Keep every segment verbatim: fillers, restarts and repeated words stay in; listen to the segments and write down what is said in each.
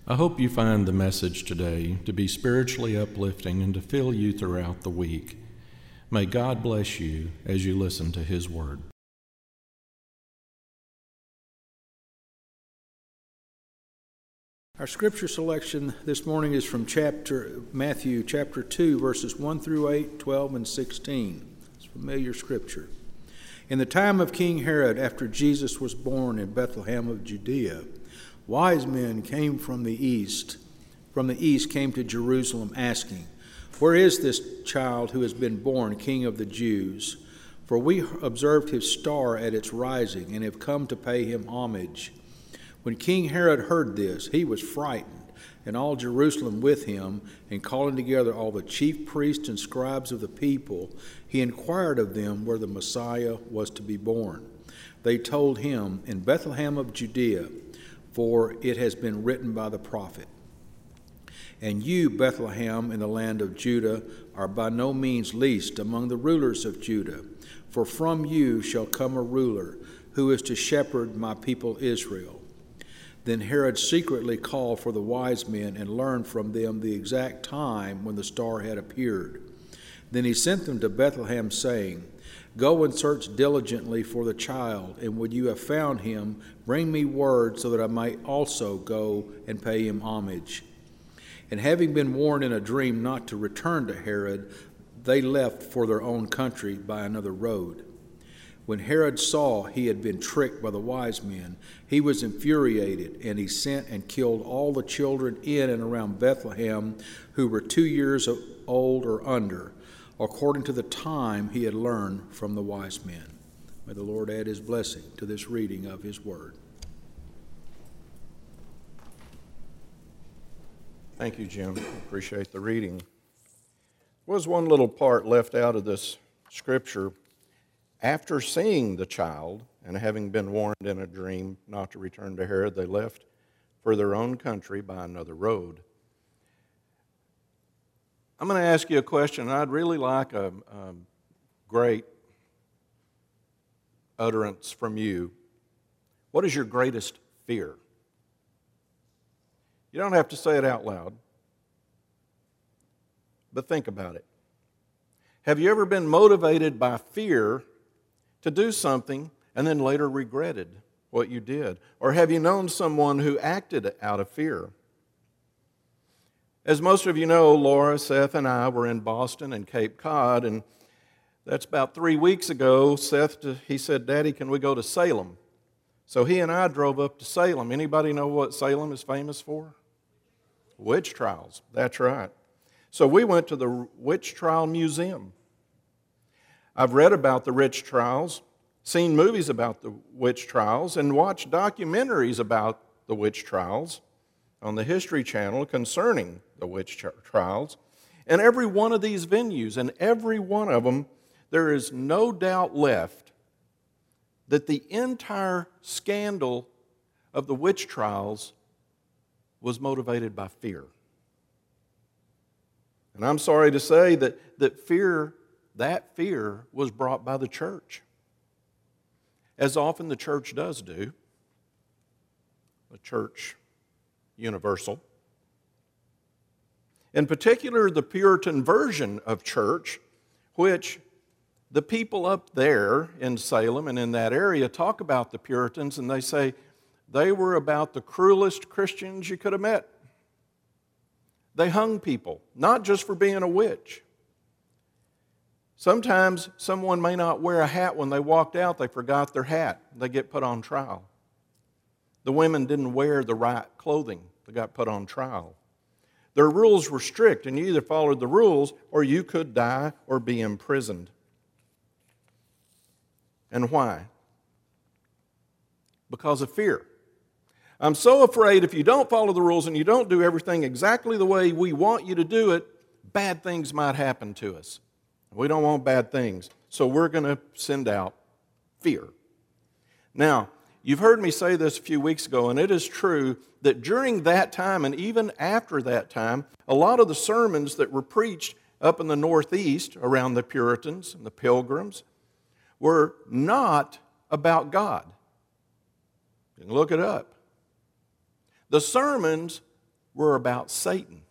I hope you find the message today to be spiritually uplifting and to fill you throughout the week. May God bless you as you listen to His Word. Our scripture selection this morning is from chapter Matthew chapter two, verses one through eight, twelve, and sixteen. It's familiar scripture. In the time of King Herod, after Jesus was born in Bethlehem of Judea, wise men came from the east, from the east came to Jerusalem, asking, "Where is this child who has been born King of the Jews? For we observed his star at its rising and have come to pay him homage." When King Herod heard this, he was frightened, and all Jerusalem with him, and calling together all the chief priests and scribes of the people, he inquired of them where the Messiah was to be born. They told him, "In Bethlehem of Judea, for it has been written by the prophet, and you, Bethlehem, in the land of Judah, are by no means least among the rulers of Judah, for from you shall come a ruler, who is to shepherd my people Israel." Then Herod secretly called for the wise men and learned from them the exact time when the star had appeared. Then he sent them to Bethlehem, saying, "Go and search diligently for the child, and when you have found him, bring me word so that I might also go and pay him homage." And having been warned in a dream not to return to Herod, they left for their own country by another road. When Herod saw he had been tricked by the wise men, he was infuriated, and he sent and killed all the children in and around Bethlehem who were two years old or under, according to the time he had learned from the wise men. May the Lord add his blessing to this reading of his word. Thank you, Jim. Appreciate the reading. There was one little part left out of this scripture. After seeing the child and having been warned in a dream not to return to Herod, they left for their own country by another road. I'm going to ask you a question, and I'd really like a, a great utterance from you. What is your greatest fear? You don't have to say it out loud, but think about it. Have you ever been motivated by fear to do something and then later regretted what you did? Or have you known someone who acted out of fear? As most of you know, Laura, Seth, and I were in Boston and Cape Cod, and that's about three weeks ago. Seth, he said, "Daddy, can we go to Salem?" So he and I drove up to Salem. Anybody know what Salem is famous for? Witch trials. That's right. So we went to the Witch Trial Museum. I've read about the witch trials, seen movies about the witch trials, and watched documentaries about the witch trials on the History Channel concerning the witch trials. And every one of these venues, and every one of them, there is no doubt left that the entire scandal of the witch trials was motivated by fear. And I'm sorry to say that, that fear, that fear was brought by the church. As often the church does do, the church universal. In particular, the Puritan version of church, which the people up there in Salem and in that area talk about the Puritans, and they say they were about the cruelest Christians you could have met. They hung people, not just for being a witch. Sometimes someone may not wear a hat when they walked out. They forgot their hat. They get put on trial. The women didn't wear the right clothing. They got put on trial. Their rules were strict, and you either followed the rules or you could die or be imprisoned. And why? Because of fear. I'm so afraid if you don't follow the rules and you don't do everything exactly the way we want you to do it, bad things might happen to us. We don't want bad things, so we're going to send out fear. Now, you've heard me say this a few weeks ago, and it is true that during that time and even after that time, a lot of the sermons that were preached up in the Northeast around the Puritans and the Pilgrims were not about God. You can look it up. The sermons were about Satan.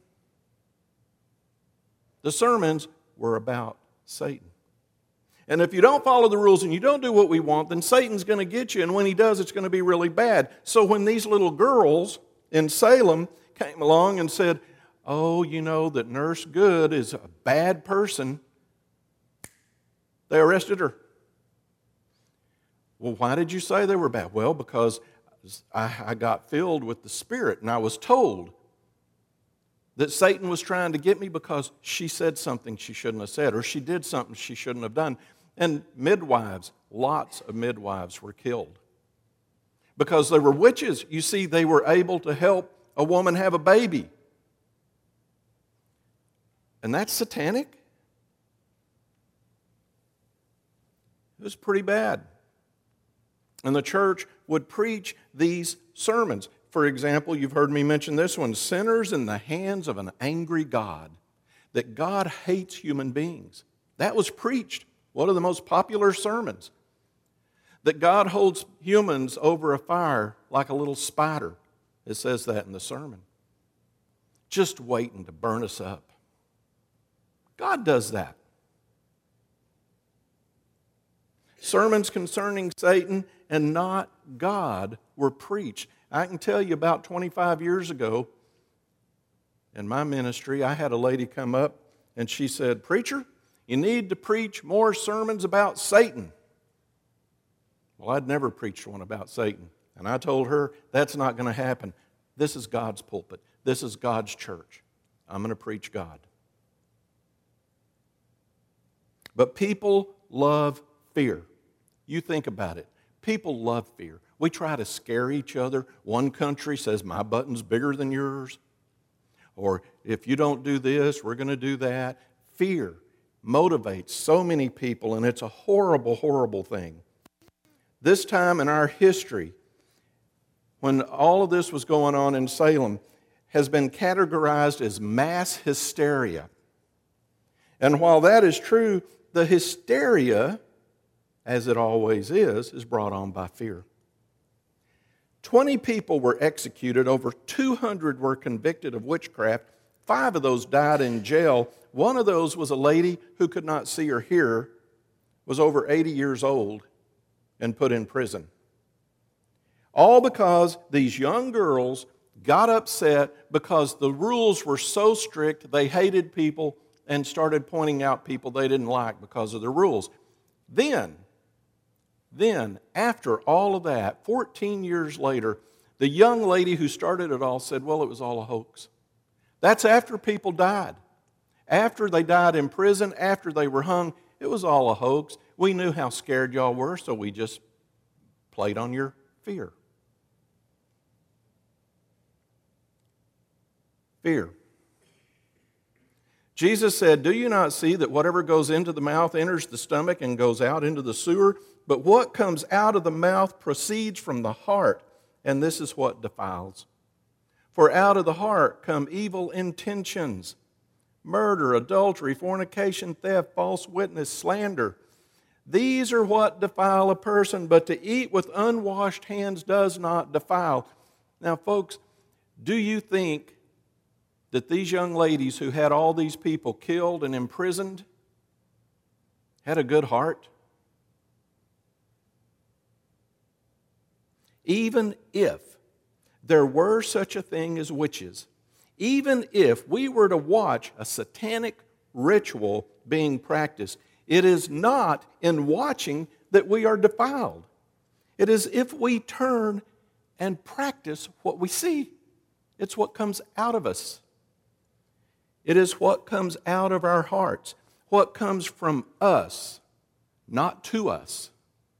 The sermons were about Satan. And if you don't follow the rules and you don't do what we want, then Satan's going to get you. And when he does, it's going to be really bad. So when these little girls in Salem came along and said, oh, you know that Nurse Good is a bad person, they arrested her. Well, why did you say they were bad? Well, because I, I got filled with the Spirit, and I was told that Satan was trying to get me because she said something she shouldn't have said, or she did something she shouldn't have done. And midwives, lots of midwives were killed because they were witches. You see, they were able to help a woman have a baby. And that's satanic. It was pretty bad. And the church would preach these sermons. For example, you've heard me mention this one, sinners in the hands of an angry God, that God hates human beings. That was preached, one of the most popular sermons. That God holds humans over a fire like a little spider. It says that in the sermon. Just waiting to burn us up. God does that. Sermons concerning Satan and not God were preached. I can tell you about twenty-five years ago in my ministry, I had a lady come up and she said, "Preacher, you need to preach more sermons about Satan." Well, I'd never preached one about Satan. And I told her, that's not going to happen. This is God's pulpit. This is God's church. I'm going to preach God. But people love fear. You think about it. People love fear. We try to scare each other. One country says, my button's bigger than yours. Or if you don't do this, we're going to do that. Fear motivates so many people, and it's a horrible, horrible thing. This time in our history, when all of this was going on in Salem, has been categorized as mass hysteria. And while that is true, the hysteria, as it always is, is brought on by fear. Twenty people were executed, over two hundred were convicted of witchcraft, five of those died in jail. One of those was a lady who could not see or hear, was over eighty years old, and put in prison. All because these young girls got upset because the rules were so strict, they hated people and started pointing out people they didn't like because of the rules. Then, then, after all of that, fourteen years later, the young lady who started it all said, well, it was all a hoax. That's after people died. After they died in prison, after they were hung, it was all a hoax. We knew how scared y'all were, so we just played on your fear. Fear. Jesus said, do you not see that whatever goes into the mouth enters the stomach and goes out into the sewer? But what comes out of the mouth proceeds from the heart, and this is what defiles. For out of the heart come evil intentions, murder, adultery, fornication, theft, false witness, slander. These are what defile a person, but to eat with unwashed hands does not defile. Now, folks, do you think that these young ladies who had all these people killed and imprisoned had a good heart? Even if there were such a thing as witches, even if we were to watch a satanic ritual being practiced, it is not in watching that we are defiled. It is if we turn and practice what we see. It's what comes out of us. It is what comes out of our hearts, what comes from us, not to us.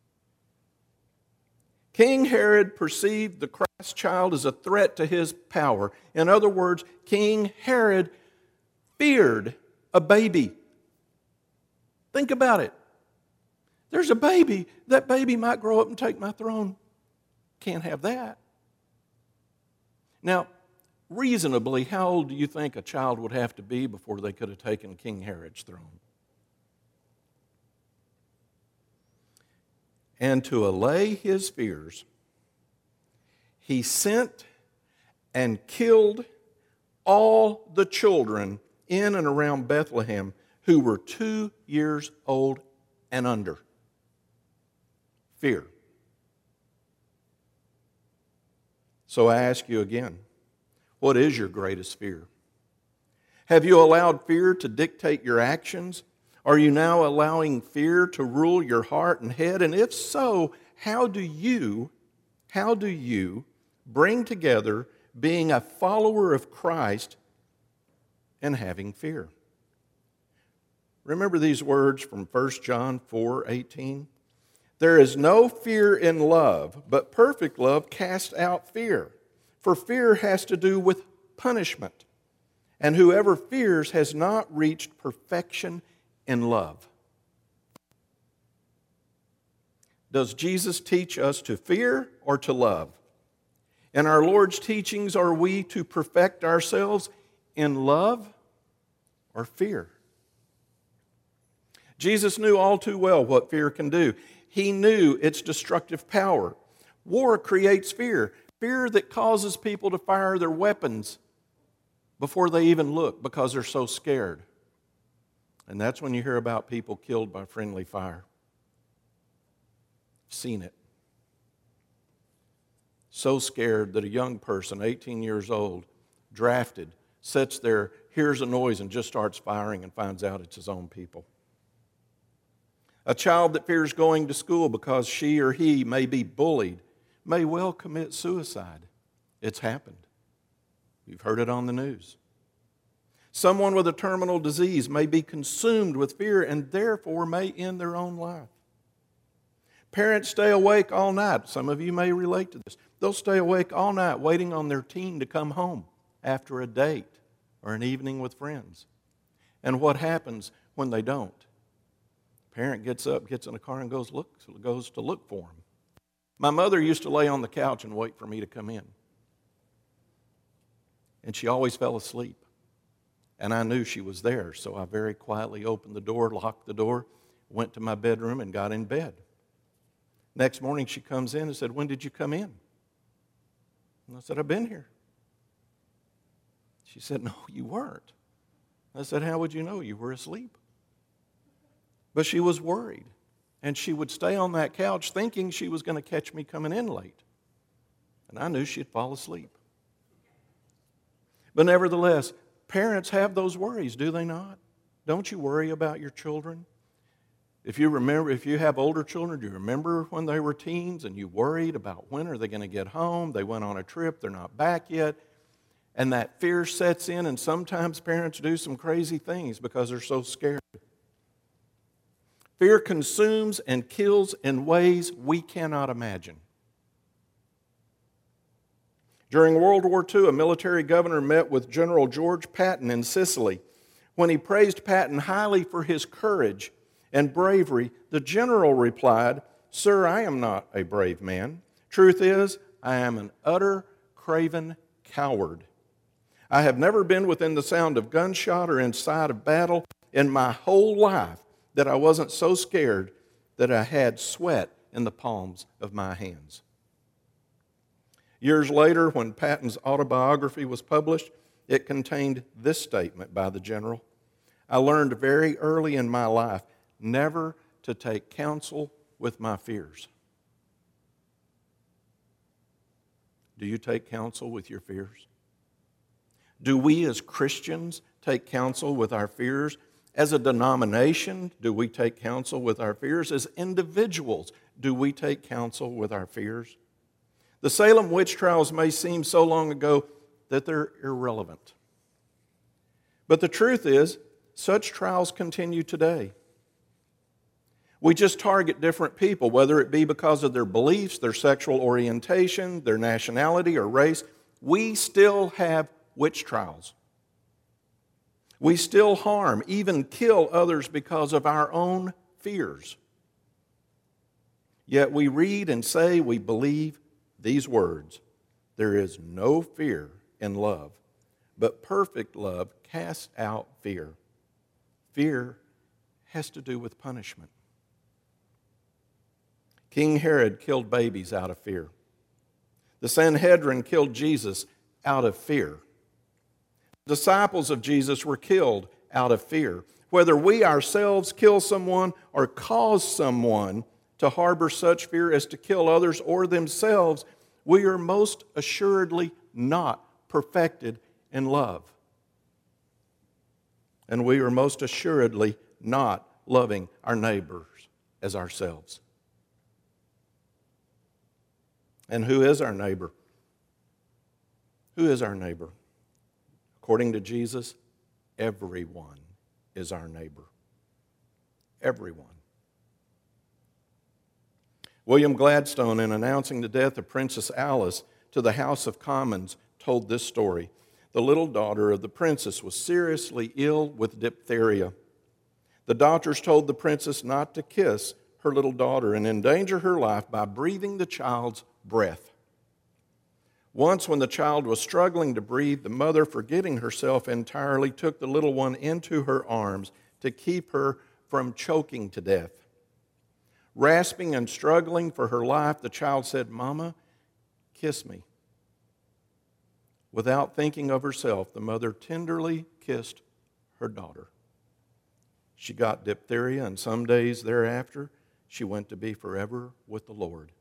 King Herod perceived the Christ child as a threat to his power. In other words, King Herod feared a baby. Think about it. There's a baby. That baby might grow up and take my throne. Can't have that. Now, reasonably, how old do you think a child would have to be before they could have taken King Herod's throne? And to allay his fears, he sent and killed all the children in and around Bethlehem who were two years old and under. Fear. So I ask you again, what is your greatest fear? Have you allowed fear to dictate your actions? Are you now allowing fear to rule your heart and head? And if so, how do you, how do you bring together being a follower of Christ and having fear? Remember these words from First John four eighteen? There is no fear in love, but perfect love casts out fear. For fear has to do with punishment. And whoever fears has not reached perfection in love. Does Jesus teach us to fear or to love? In our Lord's teachings, are we to perfect ourselves in love or fear? Jesus knew all too well what fear can do. He knew its destructive power. War creates fear. Fear that causes people to fire their weapons before they even look because they're so scared. And that's when you hear about people killed by friendly fire. Seen it. So scared that a young person, eighteen years old, drafted, sits there, hears a noise and just starts firing and finds out it's his own people. A child that fears going to school because she or he may be bullied may well commit suicide. It's happened. You've heard it on the news. Someone with a terminal disease may be consumed with fear and therefore may end their own life. Parents stay awake all night. Some of you may relate to this. They'll stay awake all night waiting on their teen to come home after a date or an evening with friends. And what happens when they don't? Parent gets up, gets in a car, and goes look goes to look for them. My mother used to lay on the couch and wait for me to come in. And she always fell asleep. And I knew she was there, so I very quietly opened the door, locked the door, went to my bedroom, and got in bed. Next morning she comes in and said, "When did you come in?" And I said, "I've been here." She said, "No, you weren't." I said, "How would you know? You were asleep." But she was worried, and she would stay on that couch thinking she was going to catch me coming in late. And I knew she'd fall asleep. But nevertheless, parents have those worries, do they not? Don't you worry about your children? If you remember, if you have older children, do you remember when they were teens and you worried about when are they going to get home? They went on a trip, they're not back yet. And that fear sets in, and sometimes parents do some crazy things because they're so scared. Fear consumes and kills in ways we cannot imagine. During World War Two, a military governor met with General George Patton in Sicily. When he praised Patton highly for his courage and bravery, the general replied, "Sir, I am not a brave man. Truth is, I am an utter craven coward. I have never been within the sound of gunshot or inside of battle in my whole life that I wasn't so scared that I had sweat in the palms of my hands." Years later, when Patton's autobiography was published, it contained this statement by the general: "I learned very early in my life never to take counsel with my fears." Do you take counsel with your fears? Do we as Christians take counsel with our fears? As a denomination, do we take counsel with our fears? As individuals, do we take counsel with our fears? The Salem witch trials may seem so long ago that they're irrelevant. But the truth is, such trials continue today. We just target different people, whether it be because of their beliefs, their sexual orientation, their nationality, or race. We still have witch trials. We still harm, even kill others because of our own fears. Yet we read and say we believe these words: "There is no fear in love, but perfect love casts out fear." Fear has to do with punishment. King Herod killed babies out of fear. The Sanhedrin killed Jesus out of fear. disciples of Jesus were killed out of fear. Whether we ourselves kill someone or cause someone to harbor such fear as to kill others or themselves, we are most assuredly not perfected in love. And we are most assuredly not loving our neighbors as ourselves. And who is our neighbor? Who is our neighbor? According to Jesus, everyone is our neighbor. Everyone. William Gladstone, in announcing the death of Princess Alice to the House of Commons, told this story. The little daughter of the princess was seriously ill with diphtheria. The doctors told the princess not to kiss her little daughter and endanger her life by breathing the child's breath. Once, when the child was struggling to breathe, the mother, forgetting herself entirely, took the little one into her arms to keep her from choking to death. Rasping and struggling for her life, the child said, "Mama, kiss me." Without thinking of herself, the mother tenderly kissed her daughter. She got diphtheria, and some days thereafter, she went to be forever with the Lord.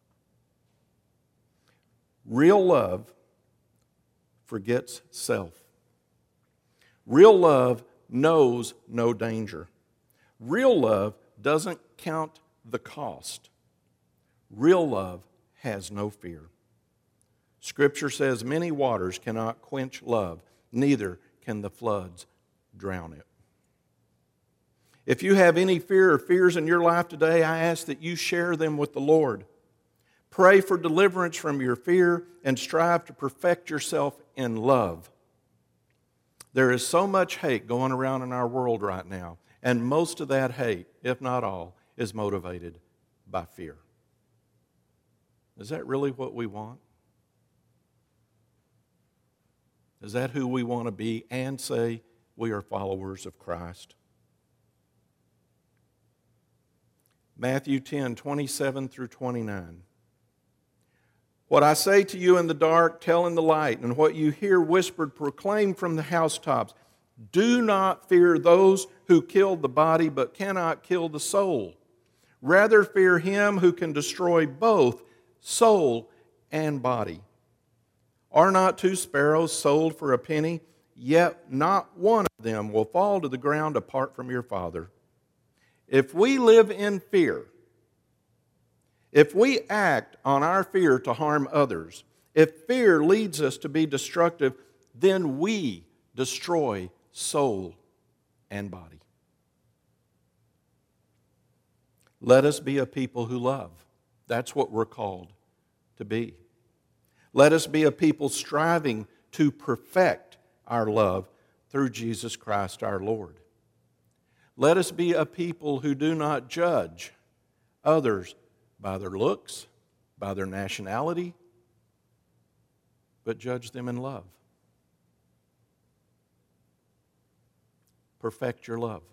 Real love forgets self. Real love knows no danger. Real love doesn't count the cost. Real love has no fear. Scripture says many waters cannot quench love, neither can the floods drown it. If you have any fear or fears in your life today, I ask that you share them with the Lord. Pray for deliverance from your fear and strive to perfect yourself in love. There is so much hate going around in our world right now, and most of that hate, if not all, is motivated by fear. Is that really what we want? Is that who we want to be and say we are followers of Christ? Matthew ten, twenty-seven through twenty-nine. What I say to you in the dark, tell in the light, and what you hear whispered, proclaim from the housetops. Do not fear those who kill the body but cannot kill the soul. Rather fear him who can destroy both soul and body. Are not two sparrows sold for a penny? Yet not one of them will fall to the ground apart from your Father. If we live in fear, if we act on our fear to harm others, if fear leads us to be destructive, then we destroy soul and body. Let us be a people who love. That's what we're called to be. Let us be a people striving to perfect our love through Jesus Christ our Lord. Let us be a people who do not judge others by their looks, by their nationality, but judge them in love. Perfect your love.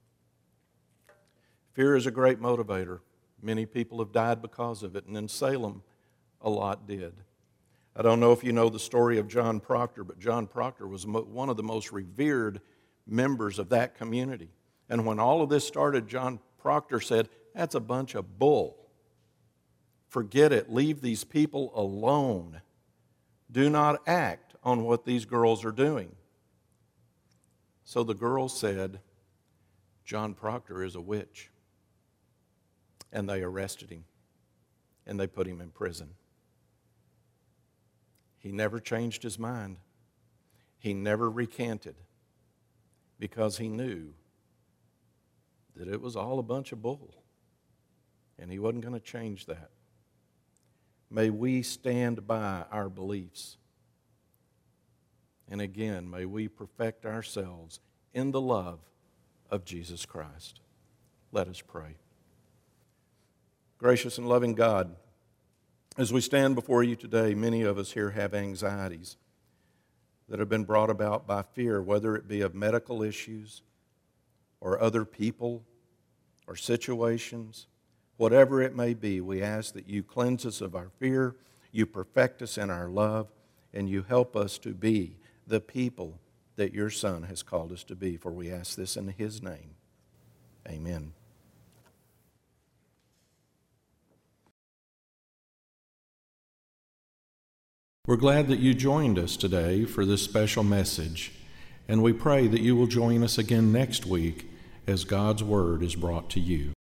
Fear is a great motivator. Many people have died because of it, and in Salem, a lot did. I don't know if you know the story of John Proctor, but John Proctor was one of the most revered members of that community. And when all of this started, John Proctor said, "That's a bunch of bull. Forget it. Leave these people alone. Do not act on what these girls are doing." So the girls said, "John Proctor is a witch." And they arrested him, and they put him in prison. He never changed his mind. He never recanted, because he knew that it was all a bunch of bull, and he wasn't going to change that. May we stand by our beliefs. And again, may we perfect ourselves in the love of Jesus Christ. Let us pray. Gracious and loving God, as we stand before you today, many of us here have anxieties that have been brought about by fear, whether it be of medical issues or other people or situations. Whatever it may be, we ask that you cleanse us of our fear, you perfect us in our love, and you help us to be the people that your Son has called us to be, for we ask this in His name. Amen. We're glad that you joined us today for this special message, and we pray that you will join us again next week as God's Word is brought to you.